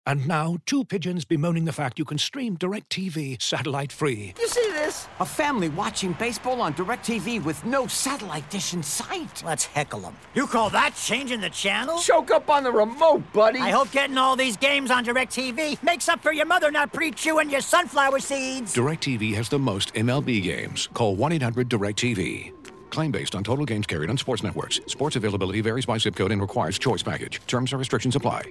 And now, two pigeons bemoaning the fact you can stream DirecTV satellite-free. You see this? A family watching baseball on DirecTV with no satellite dish in sight. Let's heckle them. You call that changing the channel? Choke up on the remote, buddy. I hope getting all these games on DirecTV makes up for your mother not pre-chewing your sunflower seeds. DirecTV has the most MLB games. Call 1-800-DirecTV. Claim based on total games carried on sports networks. Sports availability varies by zip code and requires choice package. Terms and restrictions apply.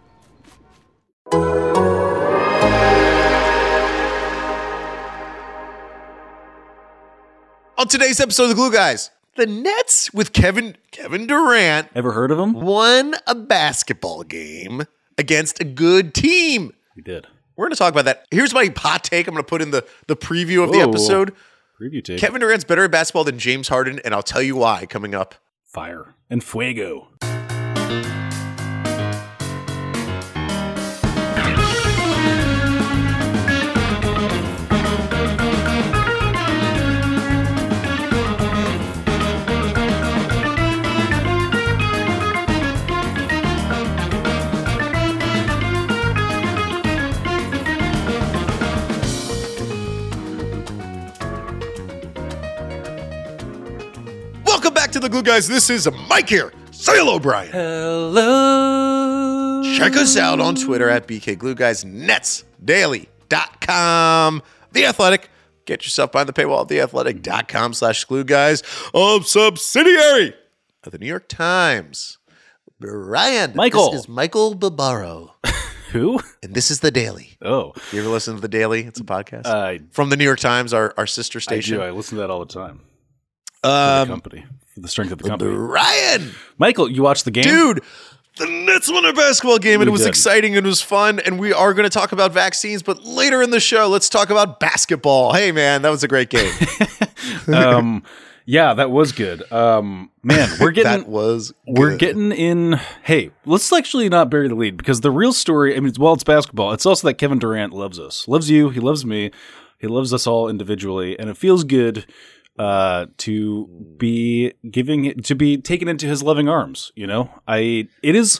On today's episode of The Glue Guys, the Nets with Kevin Durant Ever heard of him? won a basketball game against a good team. We did. We're going to talk about that. Here's my hot take. I'm going to put in the preview of the episode. Preview tape. Kevin Durant's better at basketball than James Harden, and I'll tell you why coming up. Fire. And fuego. Welcome back to The Glue Guys. This is Mike here. Say hello, Brian. Hello. Check us out on Twitter at BKGlueGuysNetsDaily.com. The Athletic. Get yourself behind the paywall at theathletic.com/glue guys. A subsidiary of the New York Times. Brian. Michael. This is Michael Barbaro. Who? And this is The Daily. Oh. You ever listen to The Daily? It's a podcast. From the New York Times, our sister I station. do. I listen to that all the time. For the company. For the strength of the company. Brian. Michael, you watched the game? Dude, the Nets won a basketball game, and We it was did. exciting and it was fun, and we are going to talk about vaccines, but later in the show, let's talk about basketball. Hey, man, that was a great game. Yeah, that was good. Man, we're getting That was we're good. getting in. Hey, let's actually not bury the lead, because the real story, I mean, while it's basketball, it's also that Kevin Durant loves us. Loves you, he loves me, he loves us all individually, and it feels good to be taken into his loving arms. You know, he is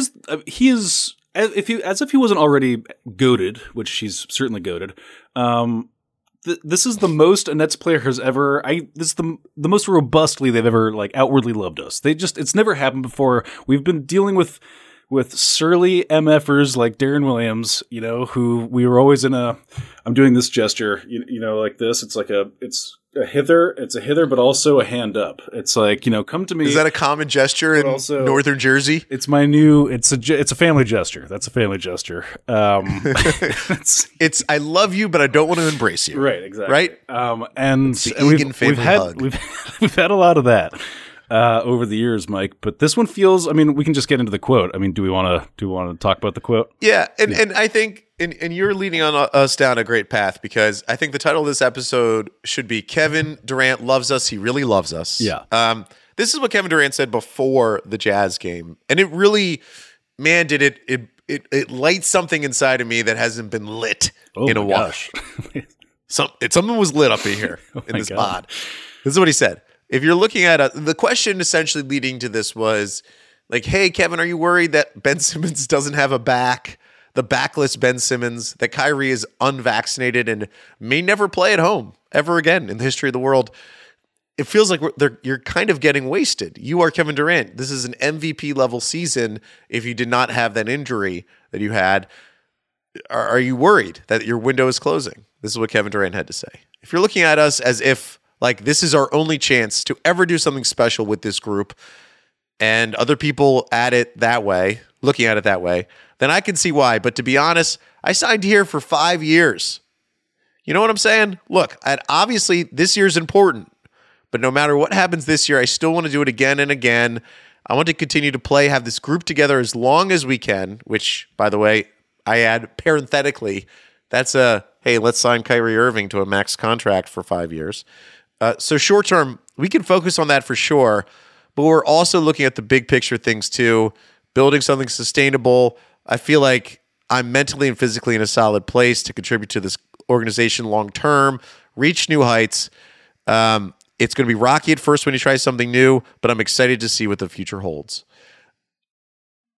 as if he wasn't already goated, which he's certainly goated. This is the most a Nets player has ever. This is the most robustly they've ever outwardly loved us. It's never happened before. We've been dealing with surly MFers like Darren Williams, you know, who we were always in a. I'm doing this gesture, you know, like this. It's a hither. It's a hither, but also a hand up. It's like, you know, come to me. Is that a common gesture in also- northern Jersey? It's my new. It's a family gesture. That's a family gesture. It's I love you, but I don't want to embrace you. Right, exactly. Right? And the we've Egan family had hug. we've had a lot of that over the years, Mike. But this one feels. I mean, we can just get into the quote. I mean, do we want to talk about the quote? Yeah, and I think and you're leading on us down a great path, because I think the title of this episode should be Kevin Durant loves us. He really loves us. Yeah. This is what Kevin Durant said before the Jazz game, and it really, man, did it light something inside of me that hasn't been lit in a while. Gosh. Something was lit up in here in my this God. pod. This is what he said. If you're looking at the question essentially leading to this was like, hey, Kevin, are you worried that Ben Simmons doesn't have a back? The backless Ben Simmons, that Kyrie is unvaccinated and may never play at home ever again in the history of the world. It feels like you're kind of getting wasted. You are Kevin Durant. This is an MVP level season. If you did not have that injury that you had, are you worried that your window is closing? This is what Kevin Durant had to say. If you're looking at us as if this is our only chance to ever do something special with this group, and other people at it that way, looking at it that way, then I can see why. But to be honest, I signed here for 5 years. You know what I'm saying? Look, obviously this year's important, but no matter what happens this year, I still want to do it again and again. I want to continue to play, have this group together as long as we can, which, by the way, I add parenthetically, that's hey, let's sign Kyrie Irving to a max contract for 5 years. So short term, we can focus on that for sure, but we're also looking at the big picture things too, building something sustainable. I feel like I'm mentally and physically in a solid place to contribute to this organization long term, reach new heights. It's going to be rocky at first when you try something new, but I'm excited to see what the future holds.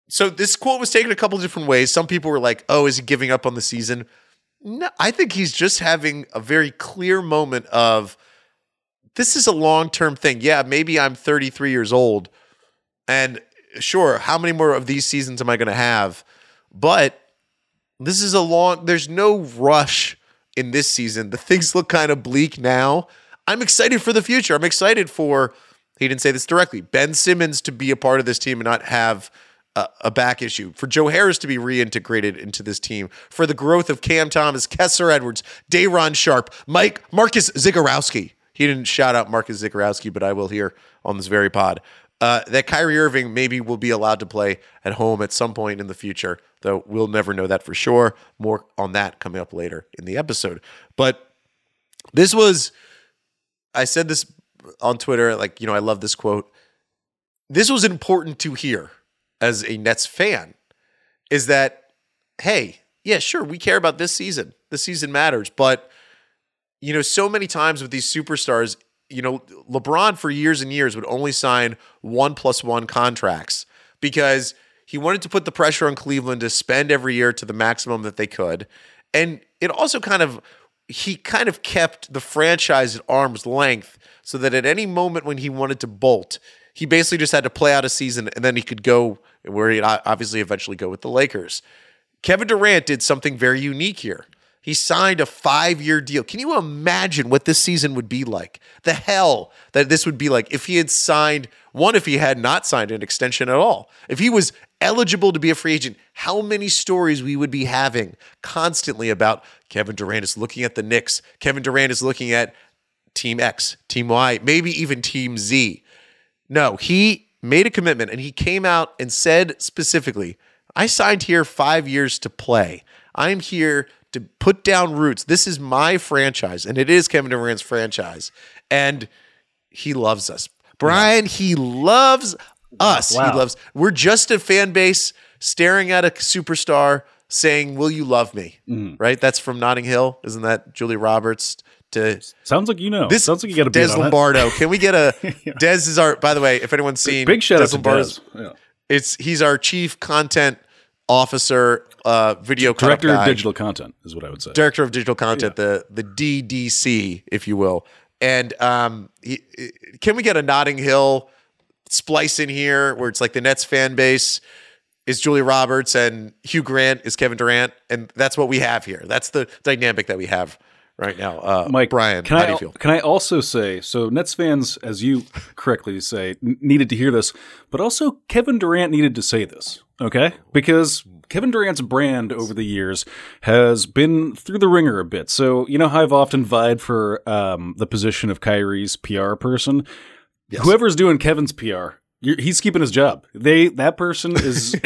So this quote was taken a couple different ways. Some people were like, oh, is he giving up on the season? No, I think he's just having a very clear moment of, this is a long-term thing. Yeah, maybe I'm 33 years old, and sure, how many more of these seasons am I going to have? But this is there's no rush in this season. The things look kind of bleak now. I'm excited for the future. I'm excited for, he didn't say this directly, Ben Simmons to be a part of this team and not have a back issue, for Joe Harris to be reintegrated into this team, for the growth of Cam Thomas, Kessler Edwards, Day'Ron Sharpe, Marcus Zagorowski. He didn't shout out Marcus Zagorowski, but I will here on this very pod. That Kyrie Irving maybe will be allowed to play at home at some point in the future, though we'll never know that for sure. More on that coming up later in the episode. But this was, I said this on Twitter, like, I love this quote. This was important to hear as a Nets fan, is that, hey, yeah, sure, we care about this season. This season matters. But, so many times with these superstars, LeBron for years and years would only sign 1+1 contracts because he wanted to put the pressure on Cleveland to spend every year to the maximum that they could. And it also he kept the franchise at arm's length so that at any moment when he wanted to bolt, he basically just had to play out a season and then he could go where he'd obviously eventually go with the Lakers. Kevin Durant did something very unique here. He signed a 5-year deal. Can you imagine what this season would be like? The hell that this would be like if he had signed, if he had not signed an extension at all. If he was eligible to be a free agent, how many stories we would be having constantly about Kevin Durant is looking at the Knicks. Kevin Durant is looking at Team X, Team Y, maybe even Team Z. No, he made a commitment and he came out and said specifically, I signed here 5 years to play. I'm here to put down roots. This is my franchise, and it is Kevin Durant's franchise. And he loves us. Brian, he loves us. Wow. We're just a fan base staring at a superstar saying, will you love me? Right? That's from Notting Hill. Isn't that Julia Roberts? Sounds like sounds like you got a Des Lombardo. Can we get a Des is our, by the way, if anyone's seen big shout out to Lombardo's, Des. Yeah. He's our chief content officer, video director guy. of digital content is what I would say. Director of digital content, the DDC, if you will. And can we get a Notting Hill splice in here where it's like the Nets fan base is Julia Roberts and Hugh Grant is Kevin Durant, and that's what we have here. That's the dynamic that we have right now. Mike, Brian, how do you feel? Can I also say, so Nets fans, as you correctly say, needed to hear this, but also Kevin Durant needed to say this, okay? Because Kevin Durant's brand over the years has been through the ringer a bit. So, how I've often vied for the position of Kyrie's PR person? Yes. Whoever's doing Kevin's PR, he's keeping his job. That person is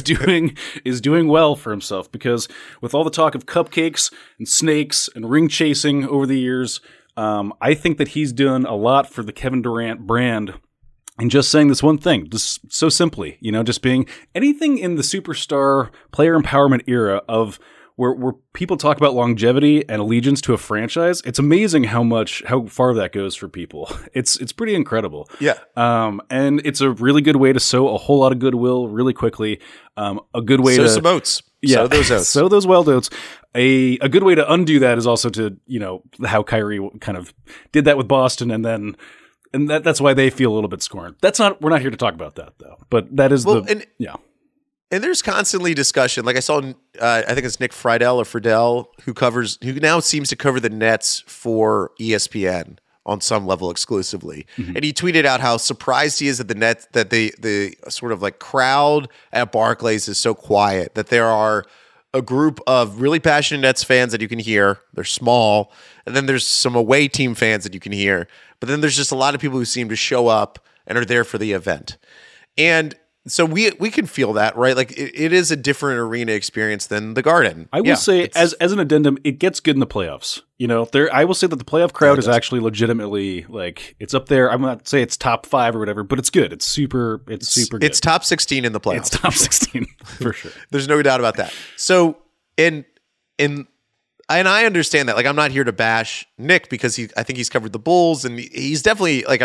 is doing well for himself, because with all the talk of cupcakes and snakes and ring chasing over the years, I think that he's done a lot for the Kevin Durant brand. And just saying this one thing, just so simply, just being anything in the superstar player empowerment era of where people talk about longevity and allegiance to a franchise. It's amazing how far that goes for people. It's pretty incredible. Yeah. And it's a really good way to sow a whole lot of goodwill really quickly. A good way sow to some oats. Yeah. Sow those oats. Sow those wild oats. A good way to undo that is also to, how Kyrie kind of did that with Boston, and that's why they feel a little bit scorned. We're not here to talk about that though, but that is And there's constantly discussion. Like I saw, I think it's Nick Friedel who now seems to cover the Nets for ESPN on some level exclusively. Mm-hmm. And he tweeted out how surprised he is at the Nets, that the sort of like crowd at Barclays is so quiet, that there are a group of really passionate Nets fans that you can hear. They're small. And then there's some away team fans that you can hear. But then there's just a lot of people who seem to show up and are there for the event. And so we can feel that, right? Like it is a different arena experience than the Garden. I will say, as an addendum, it gets good in the playoffs. I will say that the playoff crowd is actually legitimately, like, it's up there. I'm not say it's top 5 or whatever, but it's good. It's super good. It's top 16 in the playoffs. It's top 16 for sure. There's no doubt about that. So, and And I understand that. Like, I'm not here to bash Nick because I think he's covered the Bulls, and he's definitely like,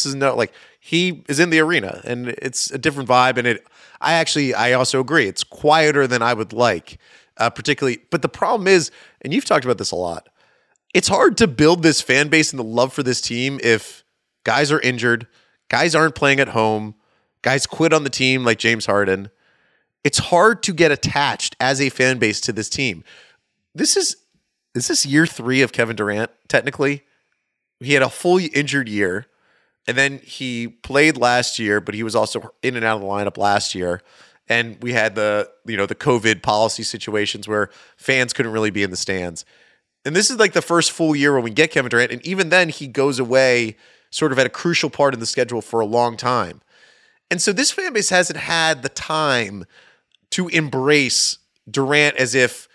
he is in the arena, and it's a different vibe. And I also agree, it's quieter than I would like, particularly. But the problem is, and you've talked about this a lot, it's hard to build this fan base and the love for this team if guys are injured, guys aren't playing at home, guys quit on the team like James Harden. It's hard to get attached as a fan base to this team. Is this year 3 of Kevin Durant, technically? He had a fully injured year, and then he played last year, but he was also in and out of the lineup last year. And we had the COVID policy situations where fans couldn't really be in the stands. And this is like the first full year when we get Kevin Durant, and even then he goes away sort of at a crucial part in the schedule for a long time. And so this fan base hasn't had the time to embrace Durant as if,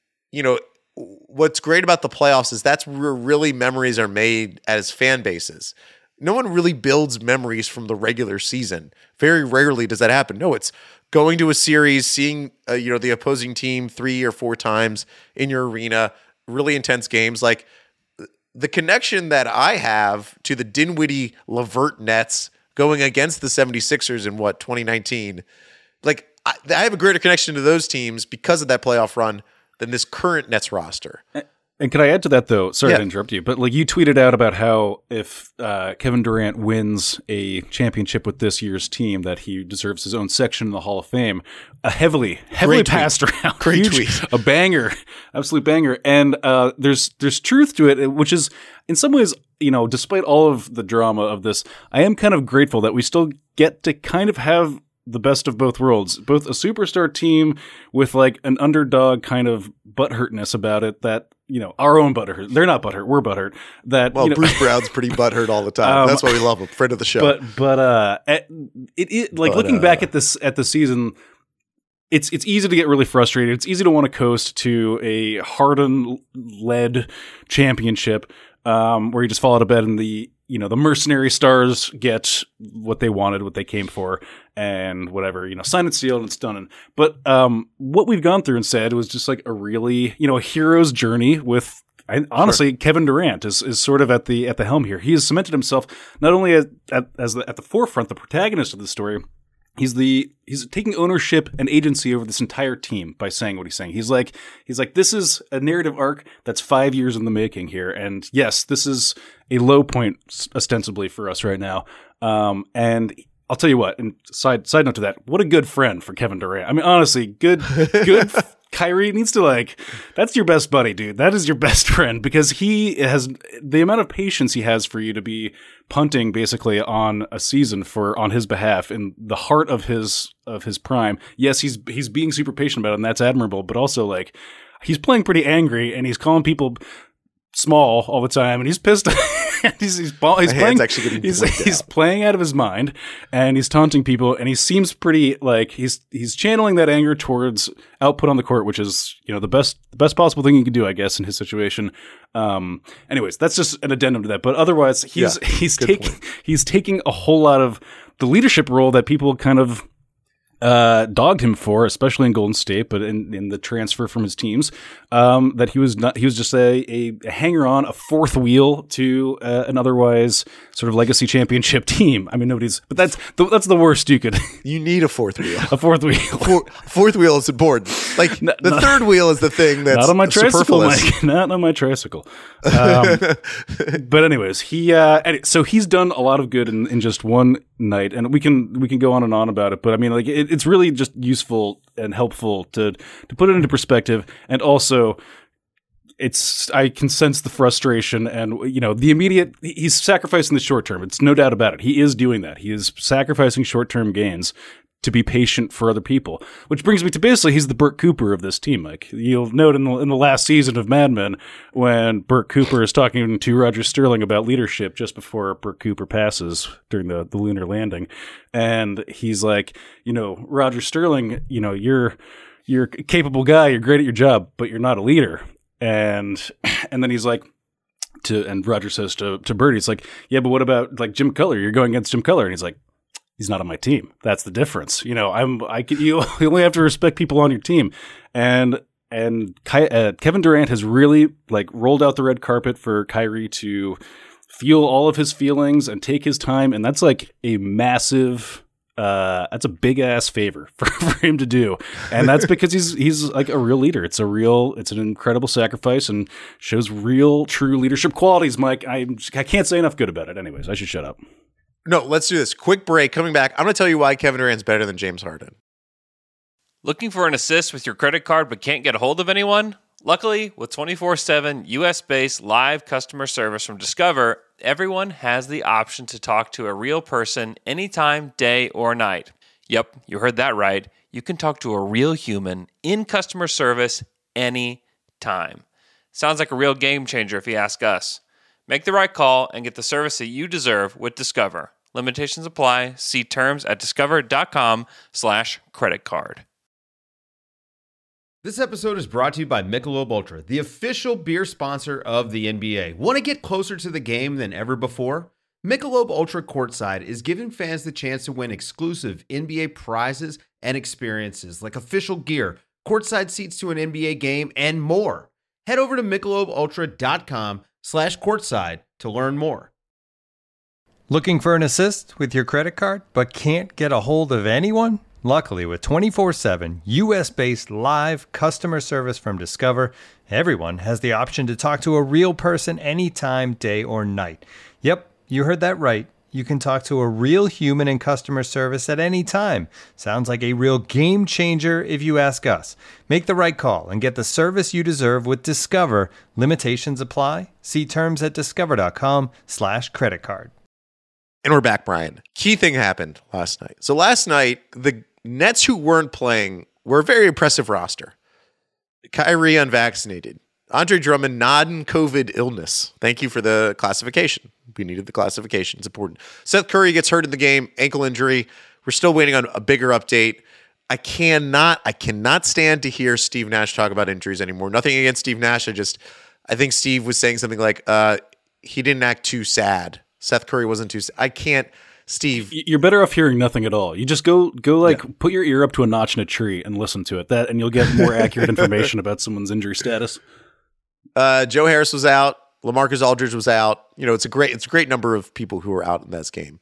what's great about the playoffs is that's where really memories are made as fan bases. No one really builds memories from the regular season. Very rarely does that happen. No, it's going to a series, seeing the opposing team 3 or 4 times in your arena, really intense games. Like, the connection that I have to the Dinwiddie LeVert Nets going against the 76ers in 2019, like, I have a greater connection to those teams because of that playoff run than this current Nets roster. And can I add to that, though? Sorry to interrupt you, but like, you tweeted out about how if Kevin Durant wins a championship with this year's team, that he deserves his own section in the Hall of Fame. A heavily passed around. Great tweet. A banger, absolute banger. And there's truth to it, which is in some ways, despite all of the drama of this, I am kind of grateful that we still get to kind of have the best of both worlds, both a superstar team with like an underdog kind of butthurtness about it, that, our own butthurt. They're not butthurt. We're butthurt. Bruce Brown's pretty butthurt all the time. That's why we love him. Friend of the show. Looking back at the season, it's easy to get really frustrated. It's easy to want to coast to a Harden-led championship, where you just fall out of bed and the mercenary stars get what they wanted, what they came for, and whatever, sign it, sealed, and it's done. But what we've gone through instead was just like a really, a hero's journey with, honestly, Kevin Durant is sort of at the helm here. He has cemented himself not only at the forefront, the protagonist of the story. He's taking ownership and agency over this entire team by saying what he's saying. He's like, this is a narrative arc that's 5 years in the making here. And yes, this is a low point ostensibly for us right now. And I'll tell you what, and side note to that, what a good friend for Kevin Durant. I mean, honestly, good Kyrie needs to that's your best buddy, dude. That is your best friend, because he has the amount of patience he has for you to be punting basically on a season on his behalf in the heart of his prime. Yes, he's being super patient about it, and that's admirable, but also he's playing pretty angry and he's calling people small all the time, and he's pissed. he's playing out of his mind, and he's taunting people, and he seems pretty he's channeling that anger towards output on the court, which is the best possible thing you can do, I guess, in his situation. Anyways, that's just an addendum to that. But otherwise, he's taking a whole lot of the leadership role that people kind of dogged him for, especially in Golden State, but in the transfer from his teams, that he was just a hanger on, a fourth wheel to an otherwise sort of legacy championship team. I mean, but that's the worst you could. You need a fourth wheel. A fourth wheel. Fourth wheel is important. The third wheel is the thing that's not on my tricycle, superfluous. Mike. Not on my tricycle. But anyways, so he's done a lot of good in just one night, and we can go on and on about it. But I mean, it's really just useful and helpful to put it into perspective, and also I can sense the frustration and the immediate. He's sacrificing the short term. It's no doubt about it. He is doing that. He is sacrificing short term gains to be patient for other people, which brings me to basically he's the Burt Cooper of this team. Like, you'll note in the last season of Mad Men, when Burt Cooper is talking to Roger Sterling about leadership just before Burt Cooper passes during the lunar landing, and he's like, Roger Sterling, you're a capable guy, you're great at your job, but you're not a leader. And then he's like, and Roger says to Burt, he's like, yeah, but what about Jim Cutler? You're going against Jim Cutler, and he's like, he's not on my team. That's the difference. You only have to respect people on your team. And Kevin Durant has really like rolled out the red carpet for Kyrie to feel all of his feelings and take his time. And that's like a massive, that's a big ass favor for him to do. And that's because he's like a real leader. It's an incredible sacrifice and shows real, true leadership qualities, Mike. I can't say enough good about it. Anyways, I should shut up. No, let's do this. Quick break. Coming back, I'm going to tell you why Kevin Durant's better than James Harden. Looking for an assist with your credit card but can't get a hold of anyone? Luckily, with 24/7 US-based live customer service from Discover, everyone has the option to talk to a real person anytime, day or night. Yep, you heard that right. You can talk to a real human in customer service anytime. Sounds like a real game changer if you ask us. Make the right call and get the service that you deserve with Discover. Limitations apply. See terms at discover.com/creditcard. This episode is brought to you by Michelob Ultra, the official beer sponsor of the NBA. Want to get closer to the game than ever before? Michelob Ultra Courtside is giving fans the chance to win exclusive NBA prizes and experiences like official gear, courtside seats to an NBA game, and more. Head over to MichelobUltra.com/courtside to learn more. Looking for an assist with your credit card but can't get a hold of anyone? Luckily, with 24/7 US-based live customer service from Discover, everyone has the option to talk to a real person anytime, day or night. Yep, you heard that right. You can talk to a real human in customer service at any time. Sounds like a real game changer if you ask us. Make the right call and get the service you deserve with Discover. Limitations apply. See terms at discover.com/creditcard. And we're back, Brian. Key thing happened last night. So last night, the Nets who weren't playing were a very impressive roster. Kyrie unvaccinated. Andre Drummond, non-COVID illness. Thank you for the classification. We needed the classification. It's important. Seth Curry gets hurt in the game, ankle injury. We're still waiting on a bigger update. I cannot stand to hear Steve Nash talk about injuries anymore. Nothing against Steve Nash. I think Steve was saying something like, he didn't act too sad. Seth Curry wasn't too sad. I can't. Steve, you're better off hearing nothing at all. You just go put your ear up to a notch in a tree and listen to it. And you'll get more accurate information about someone's injury status. Joe Harris was out. LaMarcus Aldridge was out. You know, it's a great number of people who were out in this game.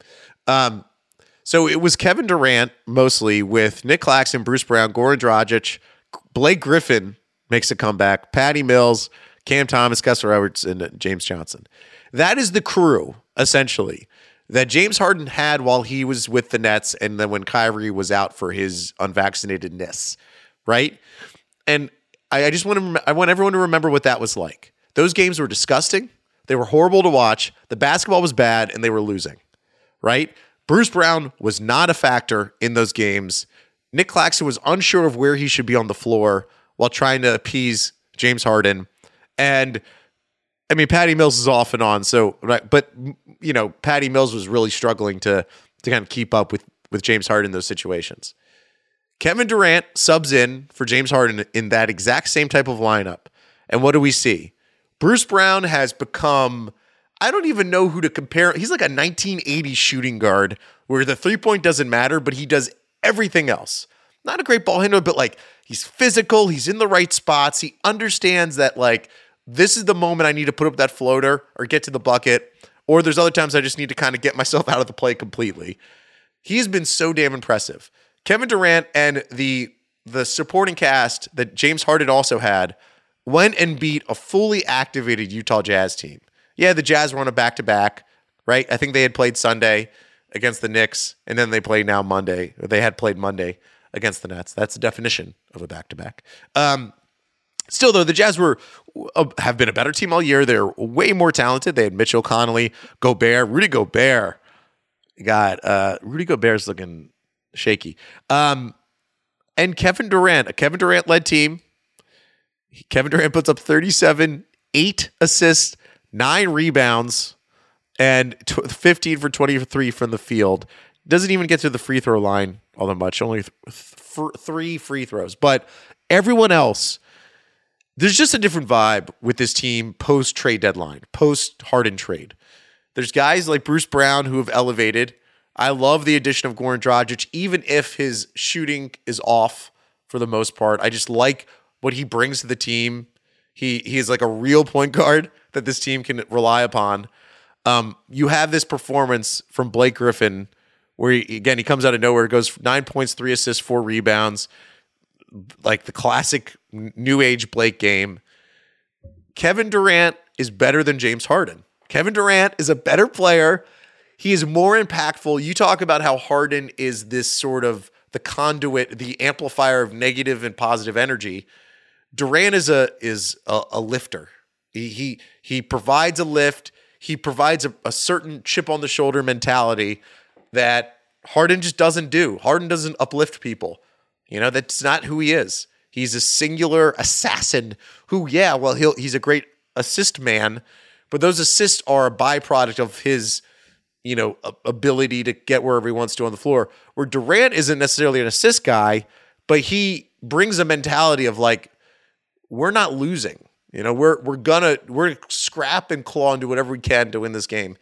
So it was Kevin Durant mostly with Nick Claxton, Bruce Brown, Goran Dragic, Blake Griffin makes a comeback, Patty Mills, Cam Thomas, Kessler Edwards, and James Johnson. That is the crew, essentially, that James Harden had while he was with the Nets and then when Kyrie was out for his unvaccinatedness, right? And I want everyone to remember what that was like. Those games were disgusting. They were horrible to watch. The basketball was bad and they were losing, right? Bruce Brown was not a factor in those games. Nick Claxton was unsure of where he should be on the floor while trying to appease James Harden. And I mean, Patty Mills is off and on. So, right, but you know, Patty Mills was really struggling to kind of keep up with James Harden in those situations. Kevin Durant subs in for James Harden in that exact same type of lineup. And what do we see? Bruce Brown has become, I don't even know who to compare. He's like a 1980s shooting guard where the 3-point doesn't matter, but he does everything else. Not a great ball handler, but like he's physical. He's in the right spots. He understands that like this is the moment I need to put up that floater or get to the bucket. Or there's other times I just need to kind of get myself out of the play completely. He's been so damn impressive. Kevin Durant and the supporting cast that James Harden also had went and beat a fully activated Utah Jazz team. Yeah, the Jazz were on a back-to-back, right? I think they had played Sunday against the Knicks, and then they played now Monday. Or they had played Monday against the Nets. That's the definition of a back-to-back. Still, though, the Jazz have been a better team all year. They're way more talented. They had Mitchell Connolly, Gobert, Rudy Gobert. Rudy Gobert's looking shaky. And Kevin Durant, a Kevin Durant-led team. Kevin Durant puts up 37, 8 assists, 9 rebounds, and 15 for 23 from the field. Doesn't even get to the free throw line all that much. Only 3 free throws. But everyone else, there's just a different vibe with this team post-trade deadline, post-Harden trade. There's guys like Bruce Brown who have elevated. I love the addition of Goran Dragic, even if his shooting is off for the most part. I just like what he brings to the team. He is like a real point guard that this team can rely upon. You have this performance from Blake Griffin where, he comes out of nowhere, goes 9 points, 3 assists, 4 rebounds, like the classic new age Blake game. Kevin Durant is better than James Harden. Kevin Durant is a better player. He is more impactful. You talk about how Harden is this sort of the conduit, the amplifier of negative and positive energy. Durant is a lifter. He provides a lift. He provides a certain chip on the shoulder mentality that Harden just doesn't do. Harden doesn't uplift people. That's not who he is. He's a singular assassin who, he's a great assist man, but those assists are a byproduct of his, ability to get wherever he wants to on the floor. Where Durant isn't necessarily an assist guy, but he brings a mentality of like, we're not losing. We're gonna scrap and claw and do whatever we can to win this game.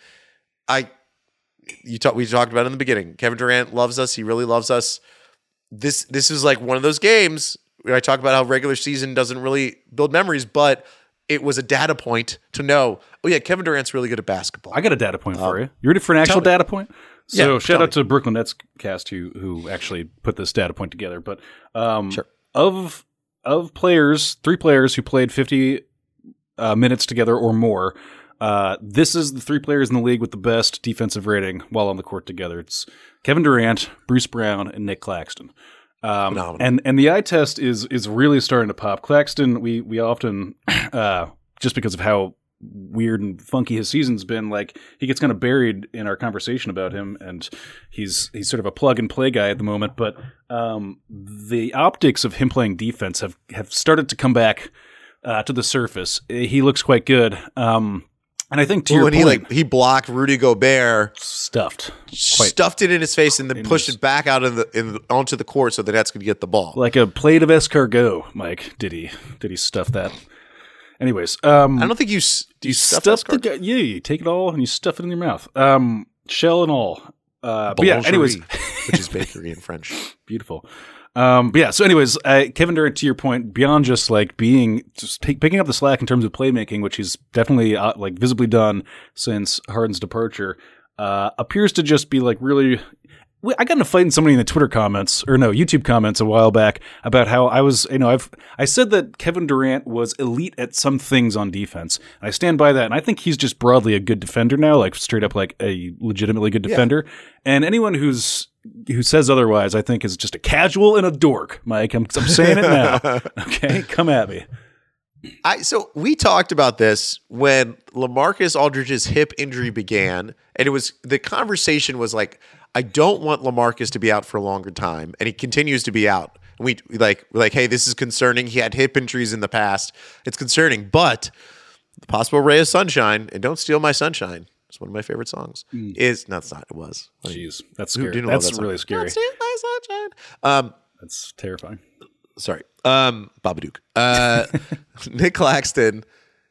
We talked about it in the beginning. Kevin Durant loves us. He really loves us. This is like one of those games where I talk about how regular season doesn't really build memories, but it was a data point to know, Kevin Durant's really good at basketball. I got a data point for you. You ready for an actual data point? So Yeah, shout out to Brooklyn Nets cast who actually put this data point together. But Sure. of players, 3 players who played 50 minutes together or more, this is the 3 players in the league with the best defensive rating while on the court together. It's Kevin Durant, Bruce Brown, and Nick Claxton. And the eye test is really starting to pop. Claxton, we often just because of how weird and funky his season's been, like he gets kind of buried in our conversation about him, and he's sort of a plug and play guy at the moment. But the optics of him playing defense have started to come back to the surface. He looks quite good. And I think to your point, he blocked Rudy Gobert, stuffed it in his face, and then pushed it back out onto the court so the Nets could get the ball. Like a plate of escargot, Mike. Did he stuff that? Anyways, I don't think you stuff the guy. Yeah, you take it all and you stuff it in your mouth, shell and all. But yeah, anyways, which is bakery in French. Beautiful. But yeah, so anyways, Kevin Durant, to your point, beyond just like picking up the slack in terms of playmaking, which he's definitely like visibly done since Harden's departure, appears to just be like really. I got in a fight in somebody in the YouTube comments a while back about how I said that Kevin Durant was elite at some things on defense. And I stand by that. And I think he's just broadly a good defender now, like straight up like a legitimately good defender. Yeah. And anyone who says otherwise, I think is just a casual and a dork, Mike. I'm saying it now. Okay, come at me. So we talked about this when LaMarcus Aldridge's hip injury began, and the conversation was like, I don't want LaMarcus to be out for a longer time, and he continues to be out. And we like, hey, this is concerning. He had hip injuries in the past. It's concerning, but the possible ray of sunshine, and Don't Steal My Sunshine, it's one of my favorite songs. It was. Jeez, that's scary. That's really scary. Don't steal my sunshine. That's terrifying. Sorry. Babadook. Nick Claxton.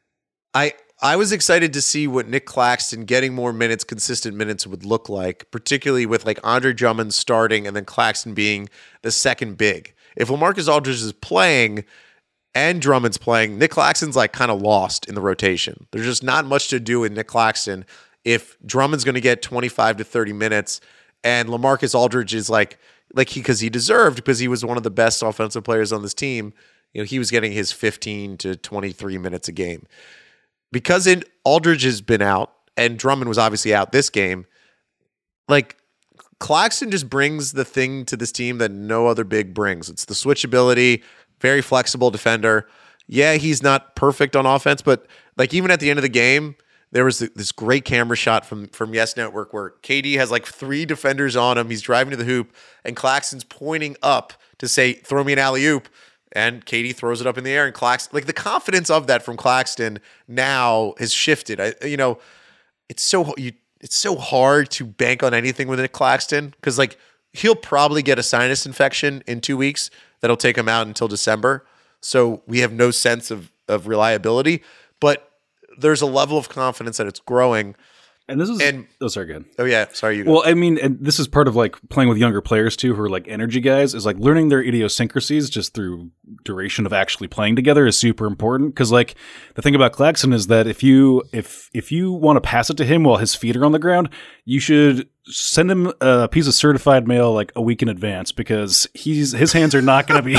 I was excited to see what Nick Claxton getting more minutes, consistent minutes would look like, particularly with like Andre Drummond starting and then Claxton being the second big. If LaMarcus Aldridge is playing and Drummond's playing, Nick Claxton's like kind of lost in the rotation. There's just not much to do with Nick Claxton if Drummond's going to get 25 to 30 minutes and LaMarcus Aldridge is because he deserved, because he was one of the best offensive players on this team. He was getting his 15 to 23 minutes a game. Because Aldridge has been out and Drummond was obviously out this game, like Claxton just brings the thing to this team that no other big brings. It's the switchability, very flexible defender. Yeah, he's not perfect on offense, but like even at the end of the game, there was this great camera shot from Yes Network where KD has like 3 defenders on him. He's driving to the hoop and Claxton's pointing up to say, throw me an alley-oop. And KD throws it up in the air, and Claxton, like the confidence of that from Claxton now has shifted. It's so hard to bank on anything with Nick Claxton because like he'll probably get a sinus infection in 2 weeks that'll take him out until December. So we have no sense of reliability, but there's a level of confidence that it's growing. And this is And- sorry, go ahead. Oh yeah, sorry you. Go. Well, I mean, and this is part of like playing with younger players too, who are like energy guys, is like learning their idiosyncrasies just through duration of actually playing together is super important. Because like the thing about Claxton is that if you want to pass it to him while his feet are on the ground, you should send him a piece of certified mail like a week in advance, because his hands are not going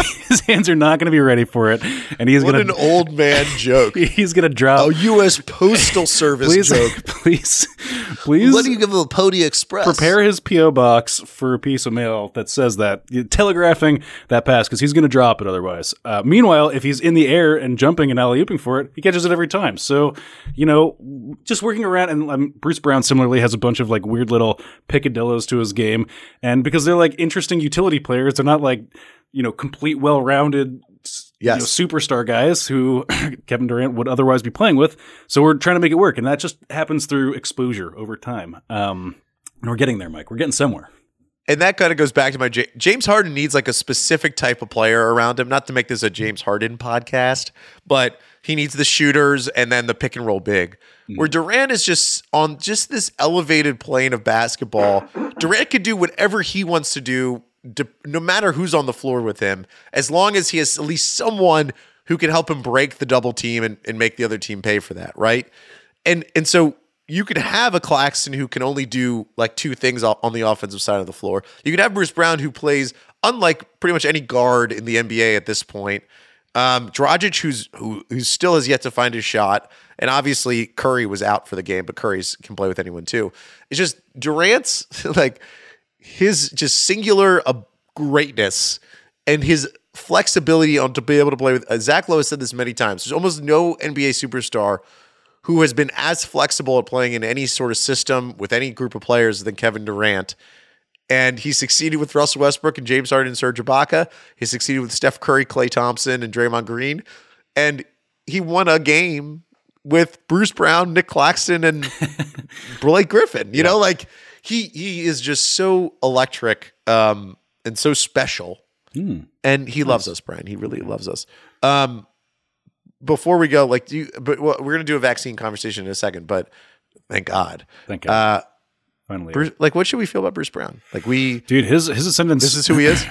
to be ready for it, and he's What going an old man joke. he's going to drop. A U.S. Postal Service please, joke. please. What do you give a Pody Express? Prepare his P.O. box for a piece of mail that says that, telegraphing that pass, because he's going to drop it otherwise. Meanwhile, if he's in the air and jumping and alley-ooping for it, he catches it every time. So, just working around, and Bruce Brown similarly has a bunch of like weird little picadillos to his game. And because they're like interesting utility players, they're not like, complete, well-rounded superstar guys who Kevin Durant would otherwise be playing with. So we're trying to make it work. And that just happens through exposure over time. And we're getting there, Mike. We're getting somewhere. And that kind of goes back to my James Harden needs like a specific type of player around him. Not to make this a James Harden podcast, but he needs the shooters and then the pick and roll big. Where Durant is just on just this elevated plane of basketball. Durant could do whatever he wants to do, no matter who's on the floor with him, as long as he has at least someone who can help him break the double team and make the other team pay for that, right? And so you could have a Claxton who can only do like two things on the offensive side of the floor. You could have Bruce Brown, who plays unlike pretty much any guard in the NBA at this point. Dragic, who still has yet to find his shot, and obviously Curry was out for the game, but Curry can play with anyone too. It's just Durant's like his just singular greatness and his flexibility to be able to play with. Zach Lowe has said this many times. There's almost no NBA superstar who has been as flexible at playing in any sort of system with any group of players than Kevin Durant. And he succeeded with Russell Westbrook and James Harden and Serge Ibaka. He succeeded with Steph Curry, Klay Thompson, and Draymond Green. And he won a game with Bruce Brown, Nick Claxton, and Blake Griffin. You know, like he is just so electric and so special. And he loves us, Brian. He really loves us. Before we go, we're gonna do a vaccine conversation in a second, but thank God. Finally, Bruce, what should we feel about Bruce Brown? Dude, his ascendance. This is who he is.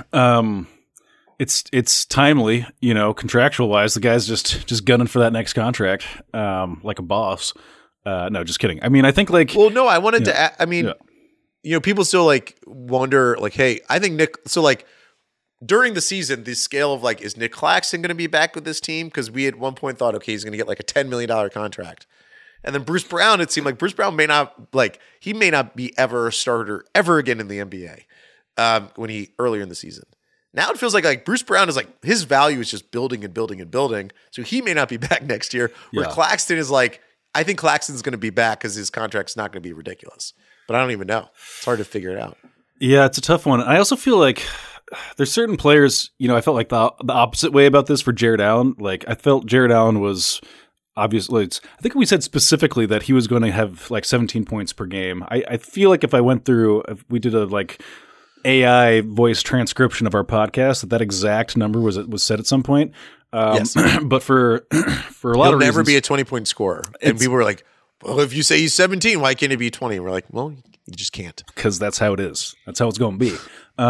It's timely, contractual wise. The guy's just gunning for that next contract, like a boss. No, just kidding. I mean, I think Well, no, I wanted to. People still wonder, hey, I think Nick. So during the season, the scale of is Nick Claxton going to be back with this team? Because we at one point thought, okay, he's going to get a $10 million contract. And then Bruce Brown, it seemed like Bruce Brown may not be ever a starter ever again in the NBA earlier in the season. Now it feels like Bruce Brown is his value is just building and building and building. So he may not be back next year. Where Claxton is I think Claxton's going to be back because his contract's not going to be ridiculous. But I don't even know. It's hard to figure it out. Yeah, it's a tough one. I also feel like there's certain players, I felt like the opposite way about this for Jared Allen. I felt Jared Allen was obviously, I think we said specifically that he was going to have 17 points per game. I feel like if we did a AI voice transcription of our podcast, that exact number was said at some point. Yes. But for a lot He'll of reasons, never be a 20-point scorer. And people were like, well, if you say he's 17, why can't he be 20? And we're like, well, you just can't. Because that's how it is. That's how it's going to be.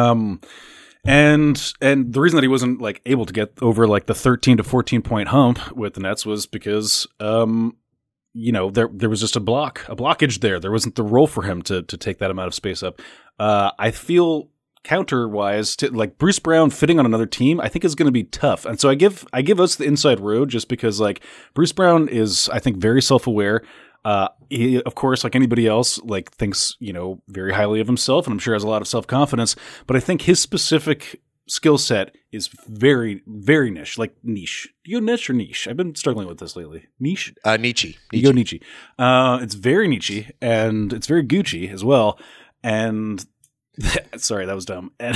And the reason that he wasn't able to get over the 13 to 14 point hump with the Nets was because there was just a blockage there. There wasn't the role for him to take that amount of space up. I feel counter-wise to Bruce Brown fitting on another team, I think is going to be tough. And so I give us the inside road just because Bruce Brown is, I think, very self-aware. He, of course, like anybody else, thinks, very highly of himself, and I'm sure has a lot of self-confidence, but I think his specific skill set is very, very niche. Niche. Do you go niche or niche? I've been struggling with this lately. Niche? Niche. You go niche. It's very niche, and it's very Gucci as well, and sorry, that was dumb. And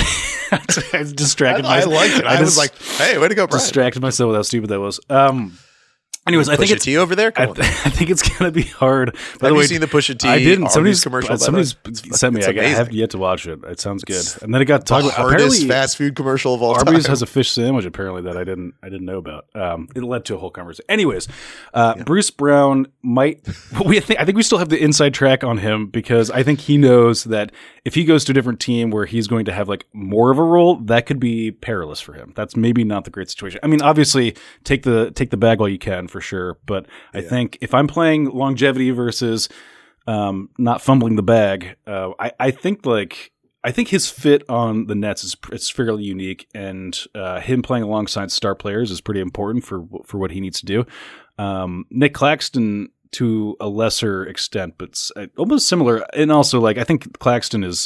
I distracted myself. I liked it. I was like, hey, way to go, Brian. Distracted myself with how stupid that was. Anyways, I think Pusha it's T over there. Come on. I think it's gonna be hard. By Have the way, you seen the Pusha T? I didn't. Arby's commercial. Somebody's sent me. It's I amazing. have yet to watch it. It sounds good. And then it got The talked about. hardest Apparently, fast food commercial of all Arby's time. has a fish sandwich. Apparently, that I didn't know about. It led to a whole conversation. Anyways, Bruce Brown might. I think we still have the inside track on him because I think he knows that if he goes to a different team where he's going to have like more of a role, that could be perilous for him. That's maybe not the great situation. I mean, obviously, take the bag while you can for sure, but I think if I'm playing longevity versus not fumbling the bag, I think his fit on the Nets is fairly unique, and him playing alongside star players is pretty important for what he needs to do. Nick Claxton to a lesser extent, but almost similar, and also like I think Claxton is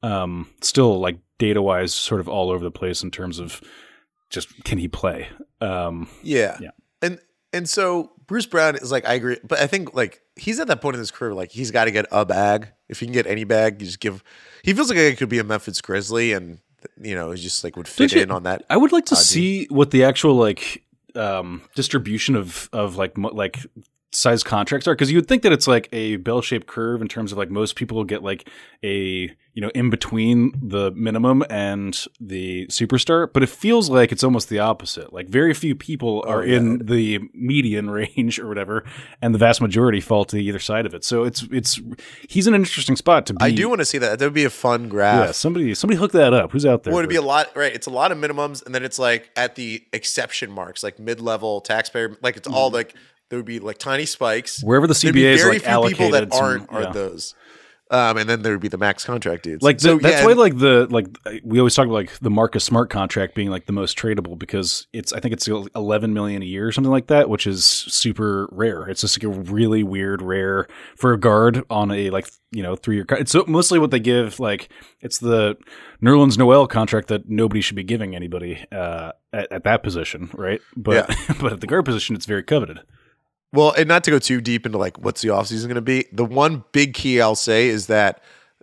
still like data wise sort of all over the place in terms of just can he play? Yeah. And so Bruce Brown is like, I agree, but I think like he's at that point in his career, like he's got to get a bag. If he can get any bag, you just give. He feels like it could be a Memphis Grizzly, and he just like would fit in on that. I would like to see what the actual like distribution of like size contracts are, because you would think that it's like a bell-shaped curve in terms of like most people get like a in between the minimum and the superstar, but it feels like it's almost the opposite. Like very few people are in the median range or whatever, and the vast majority fall to either side of it. So he's in an interesting spot to be. I do want to see that. That would be a fun graph. Yeah, somebody hook that up. Who's out there? Well, it'd be a lot, right? It's a lot of minimums, and then it's like at the exception marks, like mid-level taxpayer, like it's all like. There would be like tiny spikes wherever the CBA is like allocated. People that aren't those, and then there would be the max contract dudes. Like that's why like we always talk about like the Marcus Smart contract being like the most tradable because I think it's 11 million a year or something like that, which is super rare. It's just like a really weird rare for a guard on a 3-year. It's mostly what they give. Like it's the Nerlens Noel contract that nobody should be giving anybody at that position, right? But but at the guard position, it's very coveted. Well, and not to go too deep into like what's the offseason going to be, the one big key I'll say is that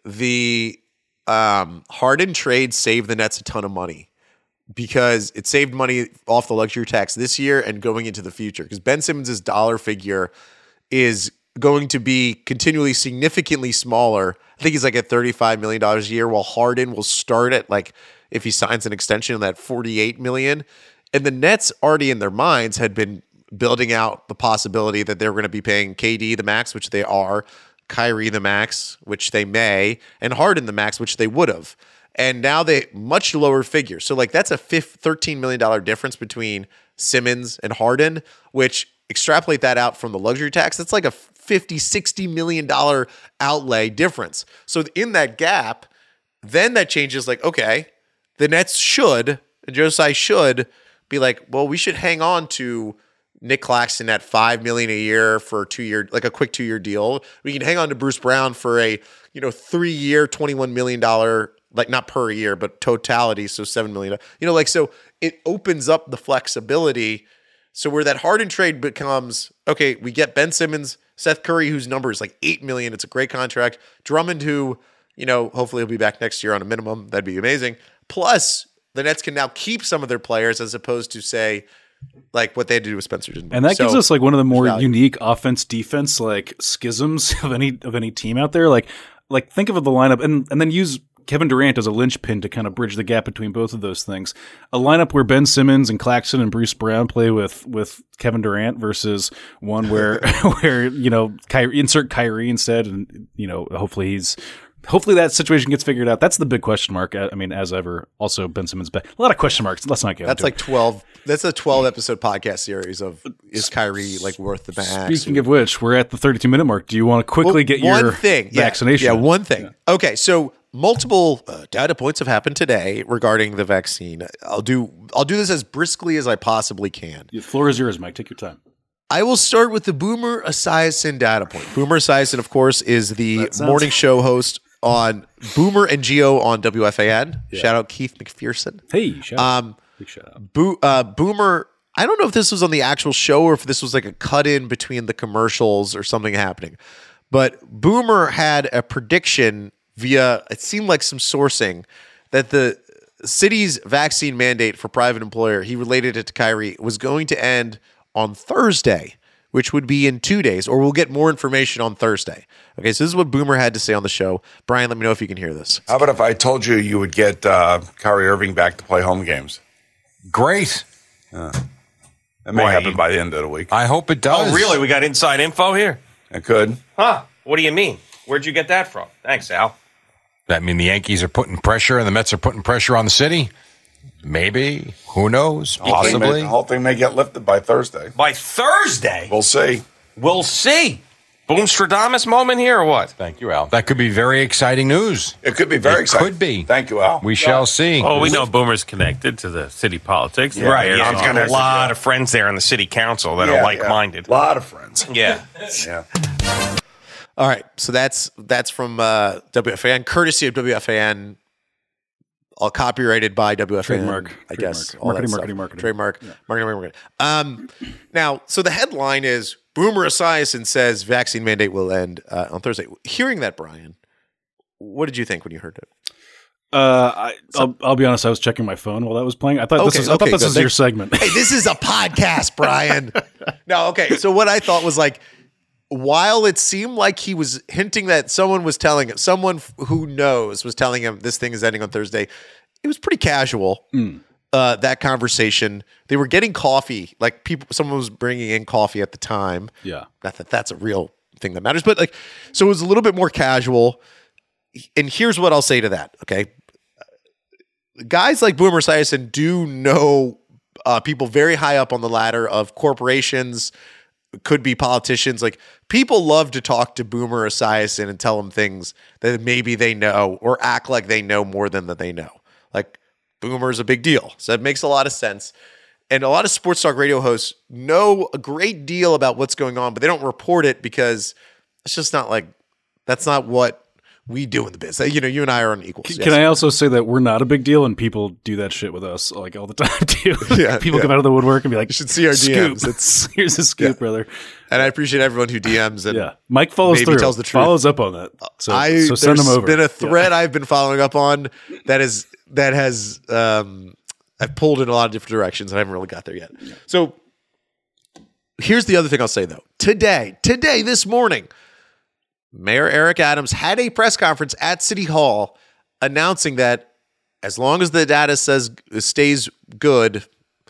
the Harden trade saved the Nets a ton of money because it saved money off the luxury tax this year and going into the future. Because Ben Simmons' dollar figure is going to be continually significantly smaller. I think he's like at $35 million a year, while Harden will start at like, if he signs an extension, that $48 million. And the Nets already in their minds had been building out the possibility that they're going to be paying KD the max, which they are, Kyrie the max, which they may, and Harden the max, which they would have. And now they much lower figure. So like that's a $13 million difference between Simmons and Harden, which extrapolate that out from the luxury tax. That's like a $50-60 million outlay difference. So in that gap, then that changes like, okay, the Nets should, and Josiah should be like, well, we should hang on to Nick Claxton at $5 million a year for a 2-year, like a quick 2-year deal. We can hang on to Bruce Brown for a 3-year, $21 million, like not per year, but totality, so $7 million. So it opens up the flexibility. So where that Harden trade becomes, okay, we get Ben Simmons, Seth Curry, whose number is like $8 million. It's a great contract. Drummond, who hopefully he'll be back next year on a minimum. That'd be amazing. Plus, the Nets can now keep some of their players as opposed to say, like what they had to do with Spencer Dinwiddie. And that gives us like one of the more unique offense defense like schisms of any team out there. Like think of the lineup and then use Kevin Durant as a linchpin to kind of bridge the gap between both of those things. A lineup where Ben Simmons and Claxton and Bruce Brown play with Kevin Durant versus one where insert Kyrie instead, and hopefully that situation gets figured out. That's the big question mark. I mean, as ever, also Ben Simmons back. A lot of question marks. Let's not get That's into like 12. That's a 12 episode podcast series of is Kyrie like worth the max? Speaking of which, we're at the 32-minute mark. Do you want to quickly get your vaccination? Yeah, one thing. Yeah. Okay, so multiple data points have happened today regarding the vaccine. I'll do this as briskly as I possibly can. The floor is yours, Mike. Take your time. I will start with the Boomer Esiason data point. Boomer Esiason, of course, is the morning show host on Boomer and Geo on WFAN. Yeah. Shout out Keith McPherson. Hey, shout out. Big shout out. Boomer, I don't know if this was on the actual show or if this was like a cut in between the commercials or something happening. But Boomer had a prediction via, it seemed like some sourcing, that the city's vaccine mandate for private employer, he related it to Kyrie, was going to end on Thursday. which would be in 2 days, or we'll get more information on Thursday. Okay, so this is what Boomer had to say on the show. Brian, let me know if you can hear this. How about if I told you you would get Kyrie Irving back to play home games? Great. That may happen by the end of the week. I hope it does. Oh, really? We got inside info here? It could. Huh. What do you mean? Where'd you get that from? Thanks, Al. That mean the Yankees are putting pressure and the Mets are putting pressure on the city? Maybe. Who knows? Possibly. The whole thing may get lifted by Thursday. By Thursday? We'll see. We'll see. Boomstradamus moment here or what? Thank you, Al. That could be very exciting news. It could be very exciting. Could be. Thank you, Al. We shall see. Oh, we know Boomer's connected to the city politics. Yeah, right. Yeah, he's got a lot of friends there in the city council that are like-minded. A lot of friends. Yeah. Yeah. All right, so that's from WFAN, courtesy of WFAN, all copyrighted by WFAN. Trademark. I guess. Marketing. Trademark. Yeah. Marketing. Now, so the headline is Boomer Esiason says vaccine mandate will end on Thursday. Hearing that, Brian, what did you think when you heard it? I'll be honest. I was checking my phone while that was playing. I thought this was your segment. Hey, this is a podcast, Brian. No, okay. So what I thought was like, while it seemed like he was hinting that someone who knows was telling him this thing is ending on Thursday, it was pretty casual. That conversation, they were getting coffee. Like someone was bringing in coffee at the time. Yeah, not that that's a real thing that matters, but like, so it was a little bit more casual. And here's what I'll say to that. Okay, guys like Boomer Esiason do know people very high up on the ladder of corporations. Could be politicians. Like, people love to talk to Boomer Esiason and tell him things that maybe they know or act like they know more than that they know. Like, Boomer's a big deal. So it makes a lot of sense. And a lot of sports talk radio hosts know a great deal about what's going on, but they don't report it because it's just not like, that's not what we do in the business. You know, you and I are on equals. Can I also say that we're not a big deal, and people do that shit with us like all the time too? People come out of the woodwork and be like, "You should see our DMs. Here's a scoop, brother." And I appreciate everyone who DMs and Mike follows through, tells the truth. Follows up on that. So send them over. There's been a thread I've been following up on that has I've pulled in a lot of different directions, and I haven't really got there yet. So here's the other thing I'll say though. Today, this morning, Mayor Eric Adams had a press conference at City Hall announcing that as long as the data stays good,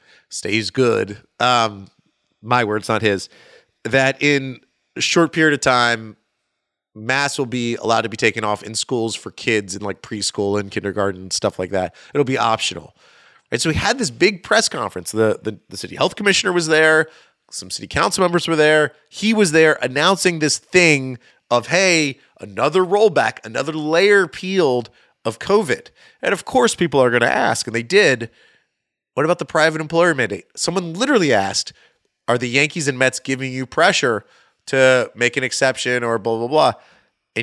my words, not his, that in a short period of time, masks will be allowed to be taken off in schools for kids in like preschool and kindergarten and stuff like that. It'll be optional. Right? So we had this big press conference. The city health commissioner was there. Some city council members were there. He was there announcing this thing of, hey, another rollback, another layer peeled of COVID. And of course, people are going to ask, and they did, what about the private employer mandate? Someone literally asked, are the Yankees and Mets giving you pressure to make an exception or blah, blah, blah? And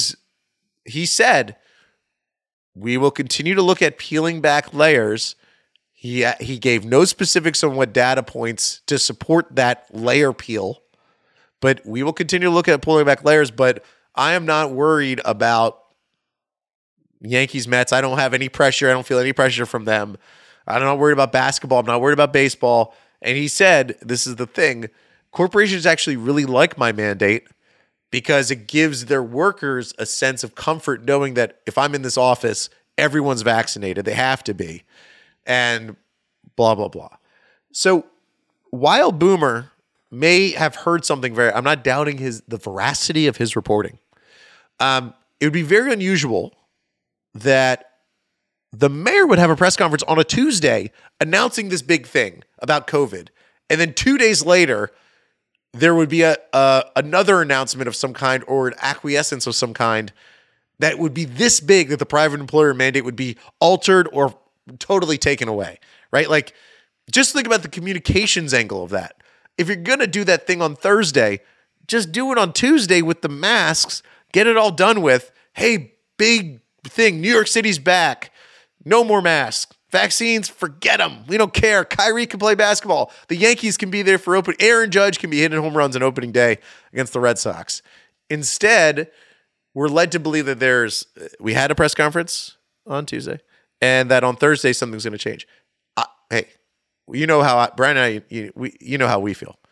he said, we will continue to look at peeling back layers. He gave no specifics on what data points to support that layer peel. But we will continue to look at pulling back layers, but I am not worried about Yankees, Mets. I don't have any pressure. I don't feel any pressure from them. I'm not worried about basketball. I'm not worried about baseball. And he said, this is the thing, corporations actually really like my mandate because it gives their workers a sense of comfort knowing that if I'm in this office, everyone's vaccinated. They have to be. And blah, blah, blah. So while Boomer may have heard something I'm not doubting the veracity of his reporting. It would be very unusual that the mayor would have a press conference on a Tuesday announcing this big thing about COVID. And then 2 days later, there would be another announcement of some kind or an acquiescence of some kind that would be this big that the private employer mandate would be altered or totally taken away, right? Like, just think about the communications angle of that. If you're going to do that thing on Thursday, just do it on Tuesday with the masks, get it all done with. Hey, big thing, New York City's back. No more masks. Vaccines, forget them. We don't care. Kyrie can play basketball. The Yankees can be there for open. Aaron Judge can be hitting home runs on opening day against the Red Sox. Instead, we're led to believe that we had a press conference on Tuesday and that on Thursday something's going to change. Hey, you know how Brian and I, you know how we feel.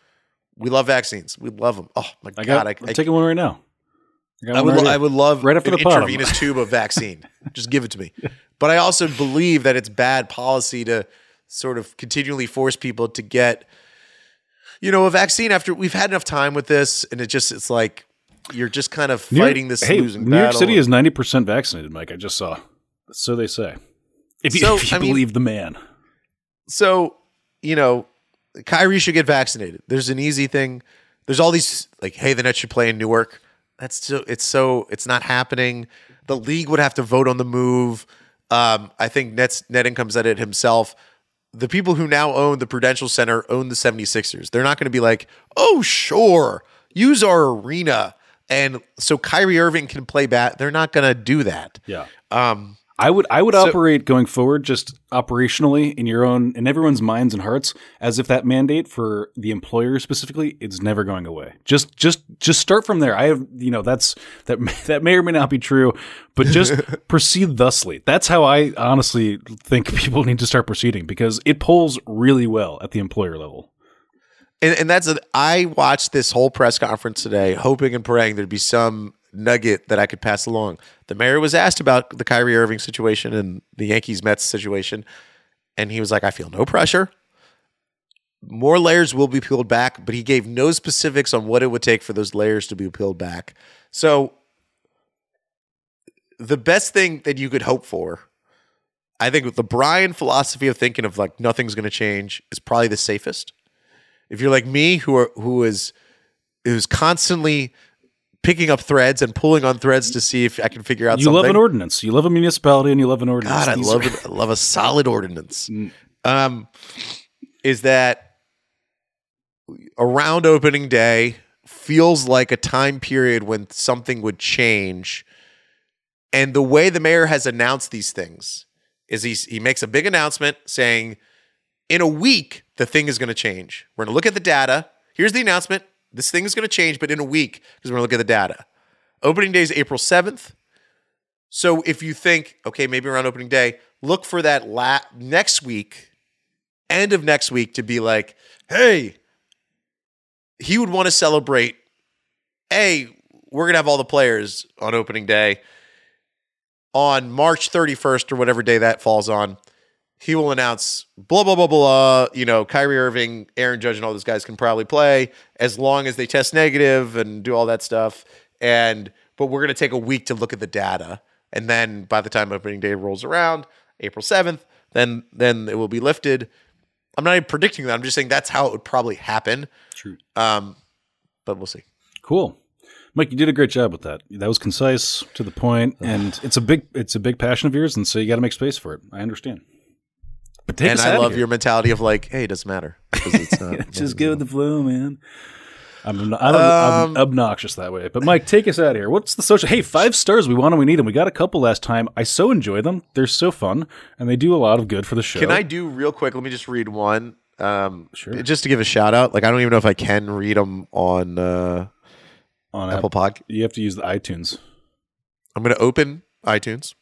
We love vaccines. We love them. Oh my God. I'm taking one right now. I would love right after an the pod. intravenous tube of vaccine. Just give it to me. But I also believe that it's bad policy to sort of continually force people to get, a vaccine after we've had enough time with this. And it's like, you're just kind of fighting this losing battle. New York City is 90% vaccinated, Mike. I just saw. So they say. If you believe the man. So, Kyrie should get vaccinated. There's an easy thing. There's all these hey, the Nets should play in Newark. It's not happening. The league would have to vote on the move. I think net income's at it himself. The people who now own the Prudential Center own the 76ers. They're not going to be like, oh, sure, use our arena. And so Kyrie Irving can play They're not going to do that. Yeah. I would operate going forward just operationally in everyone's minds and hearts as if that mandate for the employer specifically is never going away. Just start from there. I have that may or may not be true, but just proceed thusly. That's how I honestly think people need to start proceeding because it polls really well at the employer level. And I watched this whole press conference today, hoping and praying there'd be some nugget that I could pass along. The mayor was asked about the Kyrie Irving situation and the Yankees-Mets situation, and he was like, I feel no pressure. More layers will be peeled back, but he gave no specifics on what it would take for those layers to be peeled back. So the best thing that you could hope for, I think with the Brian philosophy of thinking of nothing's going to change is probably the safest. If you're like me, who's constantly picking up threads and pulling on threads to see if I can figure out something. You love an ordinance. You love a municipality and you love an ordinance. God, I love a solid ordinance. Is that around opening day feels like a time period when something would change. And the way the mayor has announced these things is he makes a big announcement saying, in a week, the thing is going to change. We're going to look at the data. Here's the announcement. This thing is going to change, but in a week, because we're going to look at the data. Opening day is April 7th. So if you think, okay, maybe around opening day, look for that next week, end of next week, to be like, hey, he would want to celebrate, hey, we're going to have all the players on opening day. On March 31st or whatever day that falls on, he will announce blah, blah, blah, blah. Kyrie Irving, Aaron Judge, and all those guys can probably play as long as they test negative and do all that stuff. But we're going to take a week to look at the data. And then by the time opening day rolls around, April 7th, then it will be lifted. I'm not even predicting that. I'm just saying that's how it would probably happen. True. But we'll see. Cool. Mike, you did a great job with that. That was concise, to the point, and it's a big passion of yours, and so you got to make space for it. I understand. But and I love your mentality of hey, it doesn't matter. It's not, just go with the flow, man. I'm obnoxious that way. But Mike, take us out of here. What's the social? Hey, 5 stars. We want them. We need them. We got a couple last time. I so enjoy them. They're so fun, and they do a lot of good for the show. Can I do real quick? Let me just read one. Sure. Just to give a shout out. I don't even know if I can read them on Apple Pod. You have to use the iTunes. I'm going to open iTunes.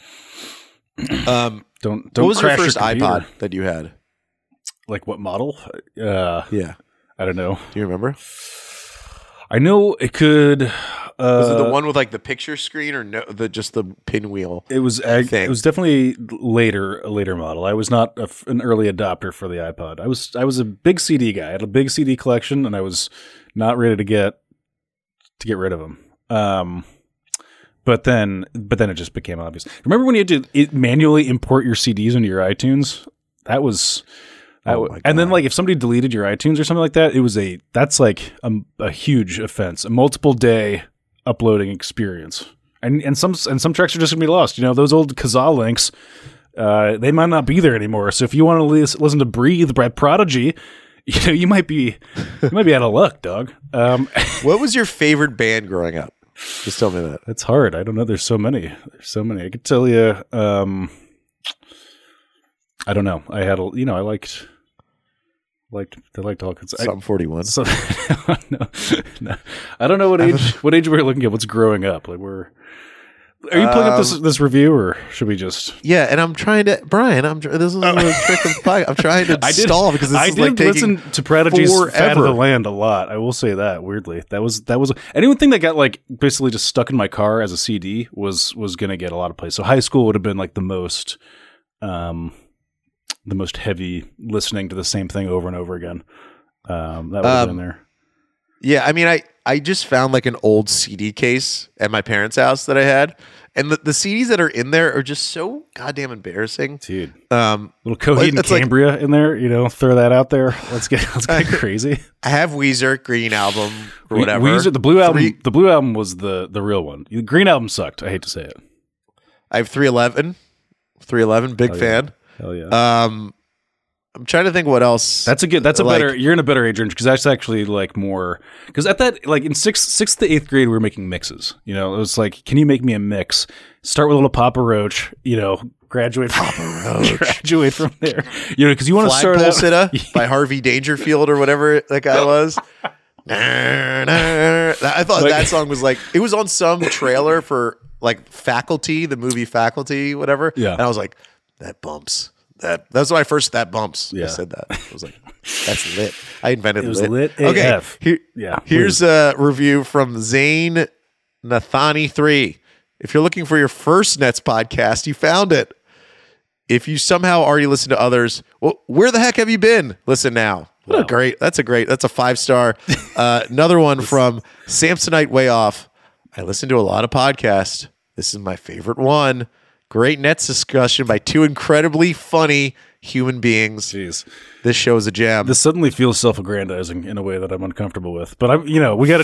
Don't what was crash your first your iPod that you had? Like what model? Yeah. I don't know. Do you remember? I know it could. Was it the one with the picture screen or no? Just the pinwheel? It was. It was definitely a later model. I was not an early adopter for the iPod. I was a big CD guy. I had a big CD collection, and I was not ready to get rid of them. But then it just became obvious. Remember when you had to manually import your CDs into your iTunes? And then if somebody deleted your iTunes or something like that, that's a huge offense, a multiple day uploading experience. And some tracks are just gonna be lost. Those old Kazaa links, they might not be there anymore. So if you want to listen to Breathe by Prodigy, you might be out of luck, dog. What was your favorite band growing up? Just tell me that. It's hard. I don't know. There's so many. I could tell you. I don't know. I had I liked all kinds. Sum 41. So, no. I don't know what age we're looking at. What's growing up? Are you pulling up this review, or should we just? Yeah, and I'm trying to, Brian. This is the trick of the podcast. I'm trying to stall because this is like taking listen to Prodigy's Fat of the Land a lot. I will say that weirdly, that was anything that got like basically just stuck in my car as a CD was gonna get a lot of play. So high school would have been like the most heavy listening to the same thing over and over again. That would have been there. Yeah, I mean, I just found like an old CD case at my parents' house that I had, and the CDs that are in there are just so goddamn embarrassing, dude. Little Coheed and Cambria in there, throw that out there. Let's get crazy. I have Weezer, Green Album, or whatever. Weezer, the Blue Album. The Blue Album was the real one. The Green Album sucked. I hate to say it. I have 311, big fan. Hell yeah. I'm trying to think what else. That's better. You're in a better age range because that's actually like more. Because at that, like in sixth to eighth grade, we were making mixes. It was like, can you make me a mix? Start with a little Papa Roach. Graduate from there. Because you want to start out Sitta by Harvey Dangerfield or whatever that guy was. I thought that song was like, it was on some trailer for like Faculty, the movie Faculty, whatever. Yeah, and I was like, that bumps. That's when I first that bumps. Yeah. I said that. I was like, that's lit. I invented it was lit. Lit okay. AF. Here's a review from Zane Nathani 3. If you're looking for your first Nets podcast, you found it. If you somehow already listened to others, well, where the heck have you been? Listen now. That's a 5-star. Another one from Samsonite Way Off. I listen to a lot of podcasts. This is my favorite one. Great Nets discussion by two incredibly funny human beings. Jeez. This show is a gem. This suddenly feels self-aggrandizing in a way that I'm uncomfortable with. But we got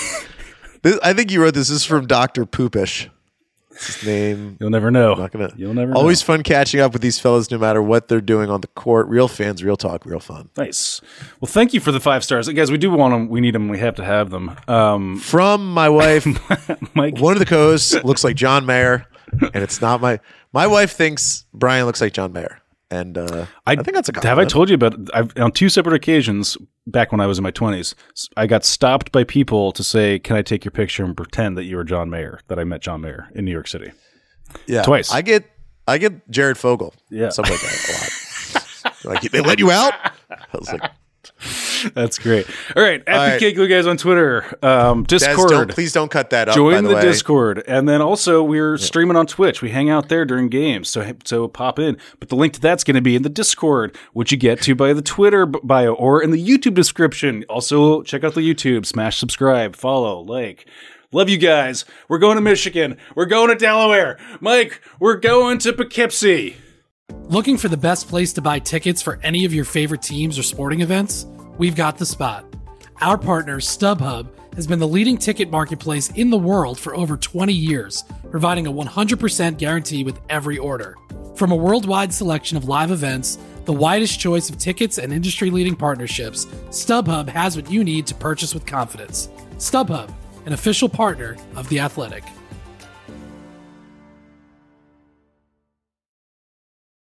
to. I think you wrote this. This is from Dr. Poopish. That's his name. You'll never know. You'll never know. Always fun catching up with these fellas, no matter what they're doing on the court. Real fans, real talk, real fun. Nice. Well, thank you for the 5 stars, guys. We do want them. We need them. We have to have them. From my wife, Mike. One of the co-hosts looks like John Mayer. And it's not my wife thinks Brian looks like John Mayer, and I think that's a compliment. Have I told you about? On 2 separate occasions, back when I was in my 20s, I got stopped by people to say, "Can I take your picture and pretend that you were John Mayer? That I met John Mayer in New York City." Yeah, twice. I get Jared Fogle. Yeah, something like that a lot. Like, they let you out. I was like. That's great. All right, at PK guys on Twitter, Discord. Des, please don't cut that up. Join by the way. Discord, and then also we're streaming on Twitch. We hang out there during games, so pop in. But the link to that's going to be in the Discord, which you get to by the Twitter bio or in the YouTube description. Also, check out the YouTube. Smash subscribe, follow, like. Love you guys. We're going to Michigan. We're going to Delaware. Mike, we're going to Poughkeepsie. Looking for the best place to buy tickets for any of your favorite teams or sporting events? We've got the spot. Our partner, StubHub, has been the leading ticket marketplace in the world for over 20 years, providing a 100% guarantee with every order. From a worldwide selection of live events, the widest choice of tickets, and industry-leading partnerships, StubHub has what you need to purchase with confidence. StubHub, an official partner of The Athletic.